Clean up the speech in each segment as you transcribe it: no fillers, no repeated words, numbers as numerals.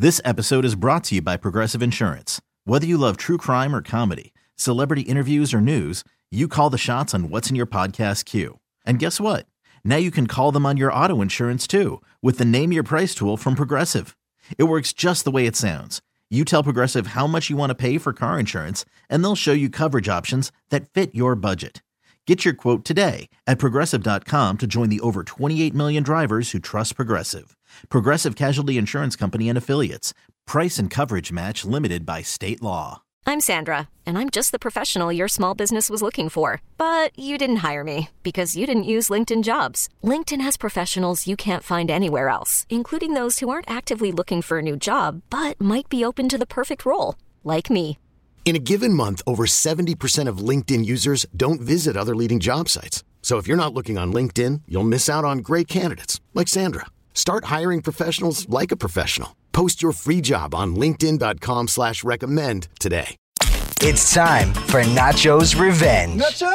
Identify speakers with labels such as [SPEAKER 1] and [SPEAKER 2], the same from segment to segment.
[SPEAKER 1] This episode is brought to you by Progressive Insurance. Whether you love true crime or comedy, celebrity interviews or news, you call the shots on what's in your podcast queue. And guess what? Now you can call them on your auto insurance too with the Name Your Price tool from Progressive. It works just the way it sounds. You tell Progressive how much you want to pay for car insurance, and they'll show you coverage options that fit your budget. Get your quote today at Progressive.com to join the over 28 million drivers who trust Progressive. Progressive Casualty Insurance Company and Affiliates. Price and coverage match limited by state law.
[SPEAKER 2] I'm Sandra, and I'm just the professional your small business was looking for. But you didn't hire me because you didn't use LinkedIn Jobs. LinkedIn has professionals you can't find anywhere else, including those who aren't actively looking for a new job, but might be open to the perfect role, like me.
[SPEAKER 3] In a given month, over 70% of LinkedIn users don't visit other leading job sites. So if you're not looking on LinkedIn, you'll miss out on great candidates like Sandra. Start hiring professionals like a professional. Post your free job on linkedin.com/recommend today.
[SPEAKER 4] It's time for Nacho's Revenge.
[SPEAKER 5] Nacho!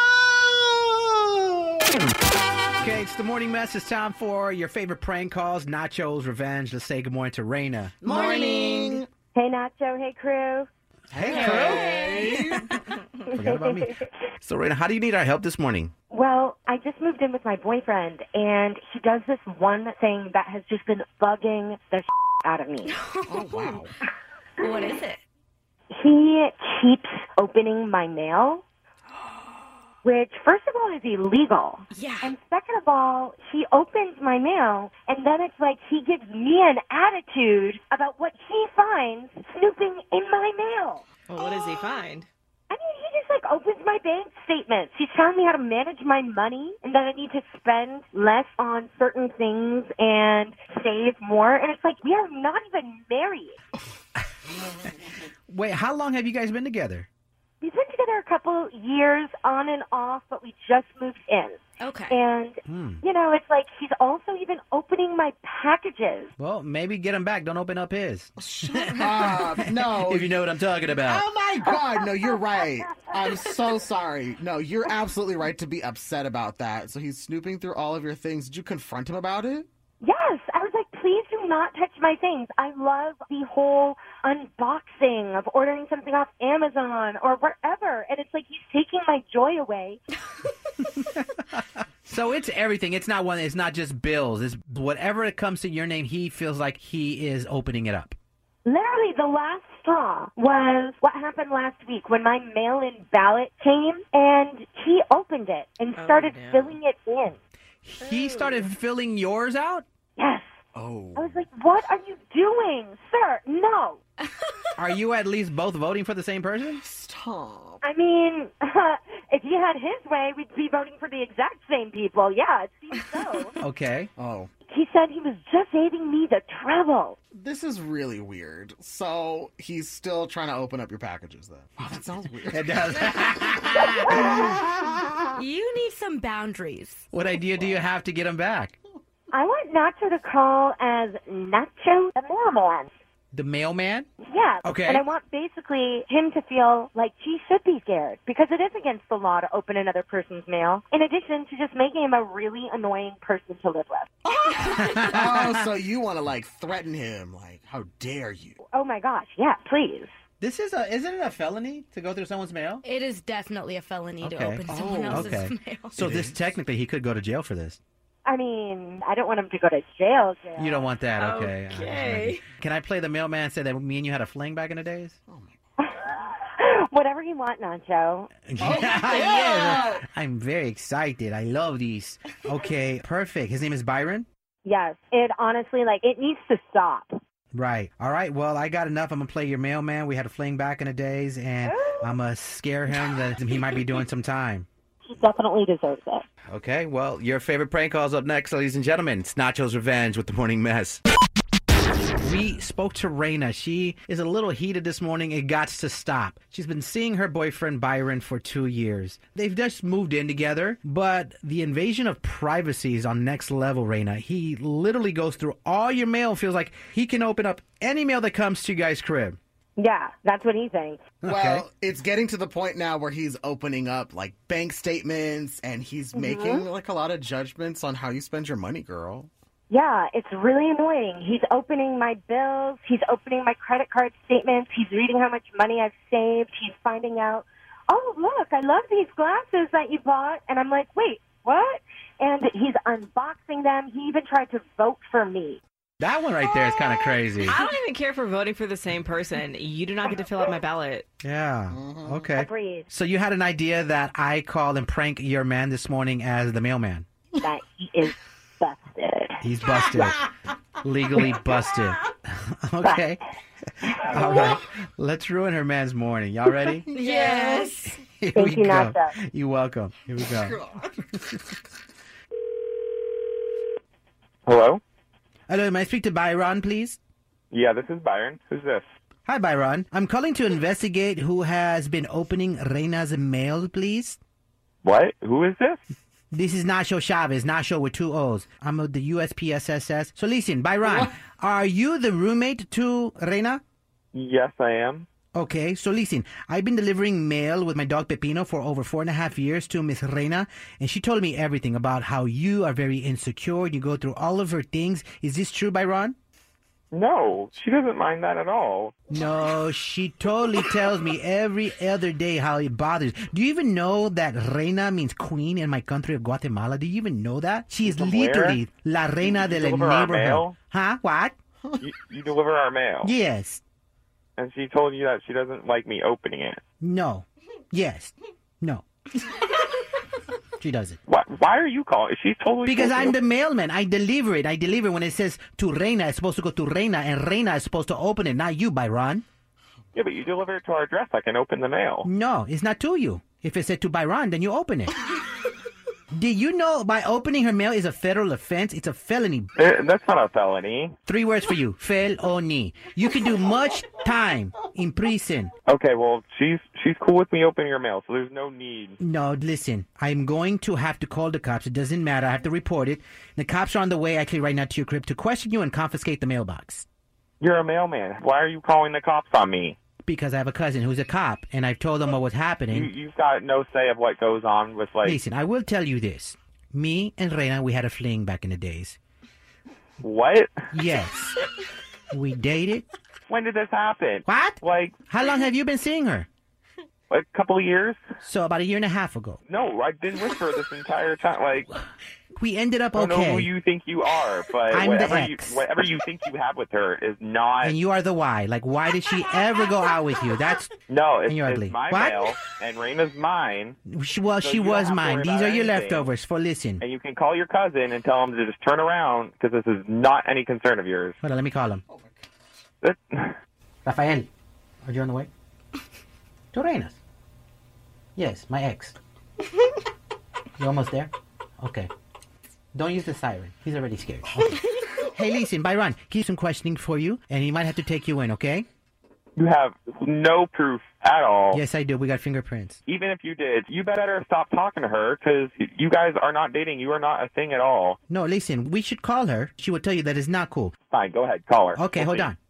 [SPEAKER 5] Okay, it's the morning mess. It's time for your favorite prank calls, Nacho's Revenge. Let's say good morning to Raina.
[SPEAKER 6] Morning. Hey, Nacho. Hey, crew.
[SPEAKER 5] Hey, crew. Forgot about me. So, Raina, how do you need our help this morning?
[SPEAKER 6] Well, I just moved in with my boyfriend, and he does this one thing that has just been bugging the out of me.
[SPEAKER 5] Oh, wow.
[SPEAKER 7] What is it?
[SPEAKER 6] He keeps opening my mail, which, first of all, is illegal.
[SPEAKER 7] Yeah.
[SPEAKER 6] And second of all, he opens my mail, and then it's like he gives me an attitude about what he finds snooping in my mail.
[SPEAKER 7] Well, what does he find?
[SPEAKER 6] I mean, he just, opens my bank statements. He's telling me how to manage my money and that I need to spend less on certain things and save more. And it's like, we are not even married.
[SPEAKER 5] Wait, how long have you guys been together?
[SPEAKER 6] We've been together a couple years on and off, but we just moved in.
[SPEAKER 7] Okay.
[SPEAKER 6] And, it's like he's also even opening my packages.
[SPEAKER 5] Well, maybe get him back. Don't open up his.
[SPEAKER 8] Shut up. No.
[SPEAKER 5] If you know what I'm talking about.
[SPEAKER 8] Oh, my God. No, you're right. I'm so sorry. No, you're absolutely right to be upset about that. So he's snooping through all of your things. Did you confront him about it?
[SPEAKER 6] Yes. I was like, please do not touch my things. I love the whole unboxing of ordering something off Amazon or wherever. And it's like he's taking my joy away.
[SPEAKER 5] So it's everything. It's not just bills. It's whatever it comes to your name, he feels like he is opening it up.
[SPEAKER 6] Literally, the last straw was what happened last week when my mail-in ballot came, and he opened it and started filling it in.
[SPEAKER 5] He started filling yours out?
[SPEAKER 6] Yes.
[SPEAKER 8] Oh.
[SPEAKER 6] I was like, what are you doing, sir? No.
[SPEAKER 5] Are you at least both voting for the same person?
[SPEAKER 8] Stop.
[SPEAKER 6] I mean, if he had his way, we'd be voting for the exact same people. Yeah, it seems so.
[SPEAKER 5] Okay.
[SPEAKER 8] Oh.
[SPEAKER 6] He said he was just saving me the trouble.
[SPEAKER 8] This is really weird. So he's still trying to open up your packages, then. Wow, that sounds weird.
[SPEAKER 5] It does.
[SPEAKER 7] You need some boundaries.
[SPEAKER 5] What idea do you have to get him back?
[SPEAKER 6] I want Nacho to call as Nacho the mailman.
[SPEAKER 5] The mailman?
[SPEAKER 6] Yeah.
[SPEAKER 5] Okay.
[SPEAKER 6] And I want basically him to feel like he should be scared because it is against the law to open another person's mail, in addition to just making him a really annoying person to live with.
[SPEAKER 8] Oh, so you want to, threaten him. How dare you?
[SPEAKER 6] Oh, my gosh. Yeah, please.
[SPEAKER 5] Isn't it a felony to go through someone's mail?
[SPEAKER 7] It is definitely a felony to open someone else's mail.
[SPEAKER 5] So technically he could go to jail for this.
[SPEAKER 6] I mean, I don't want him to go to jail.
[SPEAKER 5] You don't want that, okay.
[SPEAKER 7] Okay.
[SPEAKER 5] Can I play the mailman say that me and you had a fling back in the days?
[SPEAKER 6] Whatever you want, Nacho.
[SPEAKER 5] Yeah. I'm very excited. I love these. Okay, perfect. His name is Byron?
[SPEAKER 6] Yes. It honestly, it needs to stop.
[SPEAKER 5] Right. All right. Well, I got enough. I'm going to play your mailman. We had a fling back in the days, and I'm going to scare him that he might be doing some time.
[SPEAKER 6] He definitely deserves it.
[SPEAKER 5] Okay. Well, your favorite prank call's up next, ladies and gentlemen. It's Nacho's Revenge with the Morning Mess. We spoke to Raina. She is a little heated this morning. It got to stop. She's been seeing her boyfriend Byron for 2 years. They've just moved in together, but the invasion of privacy is on next level, Raina. He literally goes through all your mail. Feels like he can open up any mail that comes to you guys' crib.
[SPEAKER 6] Yeah, that's what he thinks.
[SPEAKER 8] Well, it's getting to the point now where he's opening up bank statements and he's making a lot of judgments on how you spend your money, girl.
[SPEAKER 6] Yeah, it's really annoying. He's opening my bills. He's opening my credit card statements. He's reading how much money I've saved. He's finding out, oh, look, I love these glasses that you bought. And I'm like, wait, what? And he's unboxing them. He even tried to vote for me.
[SPEAKER 5] That one right there is kind of crazy.
[SPEAKER 9] I don't even care for voting for the same person. You do not get to fill out my ballot.
[SPEAKER 5] Yeah. Okay.
[SPEAKER 6] Agreed.
[SPEAKER 5] So you had an idea that I call and prank your man this morning as the mailman.
[SPEAKER 6] That he is busted.
[SPEAKER 5] He's busted. Legally busted. Okay. All right. Let's ruin her man's morning. Y'all ready?
[SPEAKER 9] Yes.
[SPEAKER 5] Here
[SPEAKER 6] Thank
[SPEAKER 5] we
[SPEAKER 6] you,
[SPEAKER 5] go.
[SPEAKER 6] Nacho.
[SPEAKER 5] You're welcome. Here we go.
[SPEAKER 10] Hello?
[SPEAKER 5] Hello, may I speak to Byron, please?
[SPEAKER 10] Yeah, this is Byron. Who's this?
[SPEAKER 5] Hi, Byron. I'm calling to investigate who has been opening Reina's mail, please.
[SPEAKER 10] What? Who is this?
[SPEAKER 5] This is Nacho Chavez, Nacho with 2 O's. I'm of the USPSSS. So listen, Byron, are you the roommate to Reina?
[SPEAKER 10] Yes, I am.
[SPEAKER 5] Okay, so listen, I've been delivering mail with my dog Pepino for over 4.5 years to Miss Reina, and she told me everything about how you are very insecure. You go through all of her things. Is this true, Byron?
[SPEAKER 10] No, she doesn't mind that at all.
[SPEAKER 5] No, she totally tells me every other day how it bothers. Do you even know that Reina means queen in my country of Guatemala? Do you even know that? She is
[SPEAKER 10] From
[SPEAKER 5] literally La Reina del
[SPEAKER 10] deliver our
[SPEAKER 5] neighborhood.
[SPEAKER 10] mail?
[SPEAKER 5] Huh? What?
[SPEAKER 10] You deliver our mail.
[SPEAKER 5] Yes.
[SPEAKER 10] And she told you that she doesn't like me opening it.
[SPEAKER 5] No. Yes. No. She doesn't.
[SPEAKER 10] Why are you calling? She's totally...
[SPEAKER 5] Because I'm the mailman. I deliver it. I deliver when it says to Reina. It's supposed to go to Reina, and Reina is supposed to open it, not you, Byron.
[SPEAKER 10] Yeah, but you deliver it to our address. I can open the mail.
[SPEAKER 5] No, it's not to you. If it said to Byron, then you open it. Did you know by opening her mail is a federal offense? It's a felony.
[SPEAKER 10] That's not a felony.
[SPEAKER 5] 3 words for you. Felony. You can do much time in prison.
[SPEAKER 10] Okay, well, she's cool with me opening her mail, so there's no need.
[SPEAKER 5] No, listen. I'm going to have to call the cops. It doesn't matter. I have to report it. The cops are on the way actually right now to your crib to question you and confiscate the mailbox.
[SPEAKER 10] You're a mailman. Why are you calling the cops on me?
[SPEAKER 5] Because I have a cousin who's a cop, and I've told him what was happening.
[SPEAKER 10] You've got no say of what goes on with, like...
[SPEAKER 5] Listen, I will tell you this. Me and Reina, we had a fling back in the days.
[SPEAKER 10] What?
[SPEAKER 5] Yes. We dated.
[SPEAKER 10] When did this happen?
[SPEAKER 5] What?
[SPEAKER 10] Like...
[SPEAKER 5] How long have you been seeing her?
[SPEAKER 10] Like a couple of years?
[SPEAKER 5] So about 1.5 years ago.
[SPEAKER 10] No, I've been with her this entire time. Like...
[SPEAKER 5] We ended up
[SPEAKER 10] okay. I don't know who
[SPEAKER 5] okay.
[SPEAKER 10] you think you are, but
[SPEAKER 5] I'm the X.
[SPEAKER 10] whatever you think you have with her is not...
[SPEAKER 5] And you are the Y. Like, why did she ever go out with you? That's...
[SPEAKER 10] No,
[SPEAKER 5] and you're ugly.
[SPEAKER 10] It's my
[SPEAKER 5] What?
[SPEAKER 10] mail, and Reina's mine.
[SPEAKER 5] Well,
[SPEAKER 10] so
[SPEAKER 5] she
[SPEAKER 10] you don't
[SPEAKER 5] was
[SPEAKER 10] have to
[SPEAKER 5] mine.
[SPEAKER 10] worry
[SPEAKER 5] These
[SPEAKER 10] about
[SPEAKER 5] are your
[SPEAKER 10] anything.
[SPEAKER 5] leftovers. For listen.
[SPEAKER 10] And you can call your cousin and tell him to just turn around, because this is not any concern of yours.
[SPEAKER 5] Hold on, let me call him.
[SPEAKER 10] That-
[SPEAKER 5] Rafael, are you on the way? To Reina's. Yes, my ex. You almost there? Okay. Don't use the siren. He's already scared. Okay. Hey, listen, Byron, keep some questioning for you, and he might have to take you in, okay?
[SPEAKER 10] You have no proof at all.
[SPEAKER 5] Yes, I do. We got fingerprints.
[SPEAKER 10] Even if you did, you better stop talking to her, because you guys are not dating. You are not a thing at all.
[SPEAKER 5] No, listen, we should call her. She will tell you that it's not cool.
[SPEAKER 10] Fine, go ahead. Call her.
[SPEAKER 5] Okay, hold on.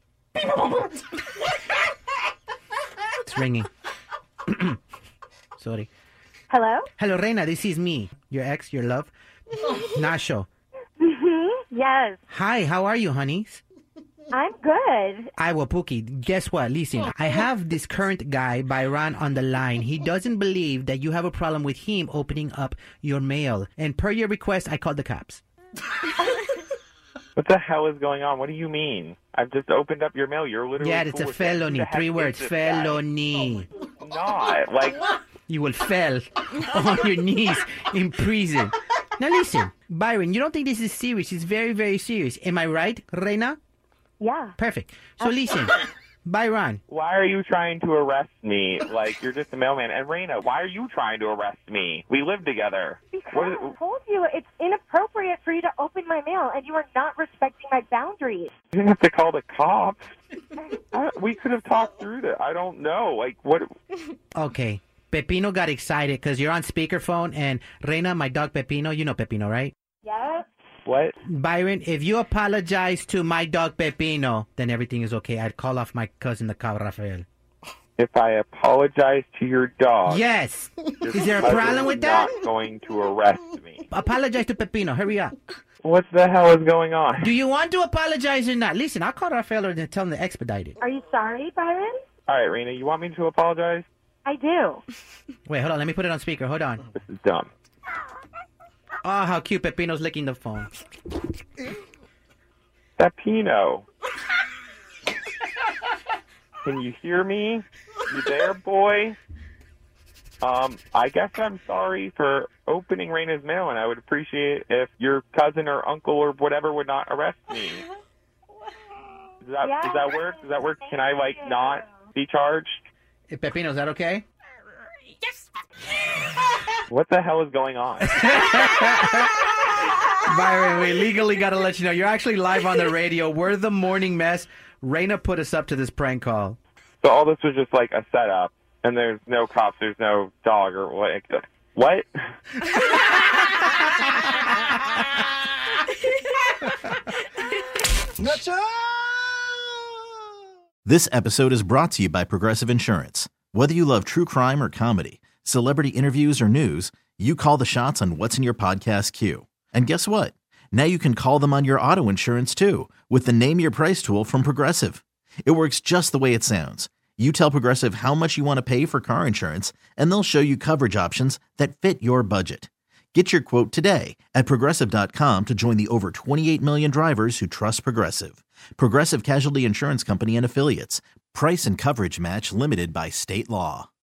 [SPEAKER 5] It's ringing. Sorry.
[SPEAKER 6] Hello?
[SPEAKER 5] Hello, Reina. This is me, your ex, your love, Nacho.
[SPEAKER 6] Yes.
[SPEAKER 5] Hi, how are you, honeys?
[SPEAKER 6] I'm good.
[SPEAKER 5] Well, Pookie, guess what? Listen, I have this current guy, Byron, on the line. He doesn't believe that you have a problem with him opening up your mail. And per your request, I called the cops.
[SPEAKER 10] What the hell is going on? What do you mean? I've just opened up your mail. You're literally...
[SPEAKER 5] Yeah, it's
[SPEAKER 10] cool
[SPEAKER 5] a
[SPEAKER 10] with it. Who
[SPEAKER 5] felony.
[SPEAKER 10] the heck
[SPEAKER 5] 3
[SPEAKER 10] is
[SPEAKER 5] words.
[SPEAKER 10] this guy?
[SPEAKER 5] Felony.
[SPEAKER 10] Not. Like...
[SPEAKER 5] You will fell on your knees in prison. Now listen, Byron, you don't think this is serious. It's very, very serious. Am I right, Reina?
[SPEAKER 6] Yeah.
[SPEAKER 5] Perfect. So listen, Byron.
[SPEAKER 10] Why are you trying to arrest me? Like, you're just a mailman. And Reina, why are you trying to arrest me? We live together.
[SPEAKER 6] Because I told you it's inappropriate for you to open my mail, and you are not respecting my boundaries.
[SPEAKER 10] You didn't have to call the cops. We could have talked through that. I don't know. Like, what...
[SPEAKER 5] Okay. Pepino got excited because you're on speakerphone, and Reina, my dog Pepino, you know Pepino, right?
[SPEAKER 6] Yes.
[SPEAKER 10] What?
[SPEAKER 5] Byron, if you apologize to my dog Pepino, then everything is okay. I'd call off my cousin, the cow, Rafael.
[SPEAKER 10] If I apologize to your dog...
[SPEAKER 5] Yes.
[SPEAKER 10] your
[SPEAKER 5] Is there a
[SPEAKER 10] cousin
[SPEAKER 5] problem with
[SPEAKER 10] is
[SPEAKER 5] that?
[SPEAKER 10] not going to arrest me.
[SPEAKER 5] Apologize to Pepino. Hurry up.
[SPEAKER 10] What the hell is going on?
[SPEAKER 5] Do you want to apologize or not? Listen, I'll call Rafael and tell him to expedite it.
[SPEAKER 6] Are you sorry, Byron?
[SPEAKER 10] All right, Raina, you want me to apologize?
[SPEAKER 6] I do.
[SPEAKER 5] Wait, hold on. Let me put it on speaker. Hold on.
[SPEAKER 10] This is dumb.
[SPEAKER 5] Oh, how cute. Pepino's licking the phone.
[SPEAKER 10] Pepino. Can you hear me? You there, boy? I guess I'm sorry for opening Raina's mail, and I would appreciate if your cousin or uncle or whatever would not arrest me. Does that work? Does that work? Can I, not be charged?
[SPEAKER 5] Hey, Pepino, is that okay?
[SPEAKER 7] Yes.
[SPEAKER 10] What the hell is going on?
[SPEAKER 5] Byron, we legally got to let you know. You're actually live on the radio. We're the Morning Mess. Raina put us up to this prank call.
[SPEAKER 10] So all this was just like a setup, and there's no cops, there's no dog, or what? What?
[SPEAKER 1] This episode is brought to you by Progressive Insurance. Whether you love true crime or comedy, celebrity interviews or news, you call the shots on what's in your podcast queue. And guess what? Now you can call them on your auto insurance too with the Name Your Price tool from Progressive. It works just the way it sounds. You tell Progressive how much you want to pay for car insurance, and they'll show you coverage options that fit your budget. Get your quote today at Progressive.com to join the over 28 million drivers who trust Progressive. Progressive Casualty Insurance Company and Affiliates. Price and coverage match limited by state law.